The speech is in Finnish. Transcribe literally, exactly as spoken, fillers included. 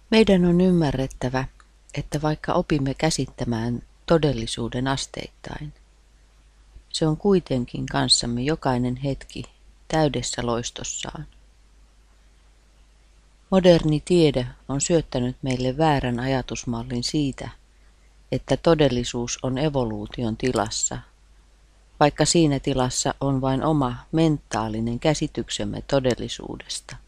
Meidän on ymmärrettävä, että vaikka opimme käsittämään todellisuuden asteittain, se on kuitenkin kanssamme jokainen hetki täydessä loistossaan. Moderni tiede on syöttänyt meille väärän ajatusmallin siitä, että todellisuus on evoluution tilassa, vaikka siinä tilassa on vain oma mentaalinen käsityksemme todellisuudesta.